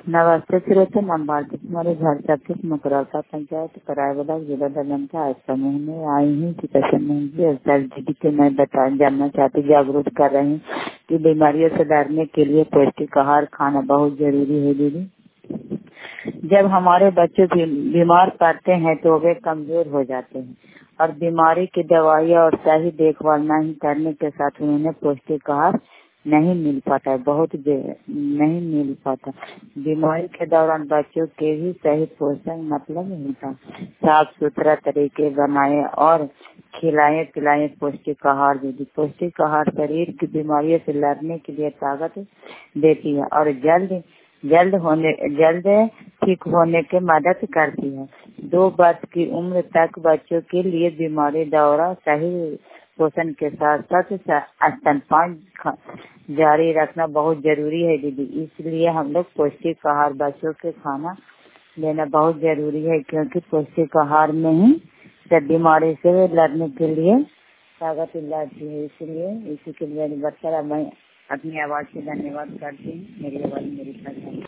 नमस्ते श्रोता, नाम भारती कुमारी घर चकित मकरौता पंचायत करायवाला जिला दलंका समूह में आई हूँ कि दीदी को मैं जानना चाहती जागरूक कर रही हूँ कि बीमारियों से लड़ने के लिए पौष्टिक आहार खाना बहुत जरूरी है। दीदी, जब हमारे बच्चे बीमार पड़ते हैं तो वे कमजोर हो जाते हैं और बीमारी की दवाइयाँ और सही देखभाल नहीं करने के साथ उन्हें पौष्टिक आहार नहीं मिल पाता है, नहीं मिल पाता। बीमारी के दौरान बच्चों के भी सही पोषण मतलब होता, साफ सुथरा तरीके बनाए और खिलाए पिलाए पौष्टिक आहार। दीदी, पौष्टिक आहार शरीर की बीमारियों से लड़ने के लिए ताकत देती है और जल्द ठीक होने की मदद करती है। 2 वर्ष की उम्र तक बच्चों के लिए बीमारी दौरा सही पोषण के साथ साथ स्तनपान जारी रखना बहुत जरूरी है। दीदी, इसलिए हम लोग पौष्टिक आहार बच्चों के खाना लेना बहुत जरूरी है, क्योंकि पौष्टिक आहार में ही सब बीमारी से लड़ने के लिए ताकत लाती है। इसलिए इसी के लिए मैं अपनी आवाज से धन्यवाद करती हूँ। मेरी आवाज मेरी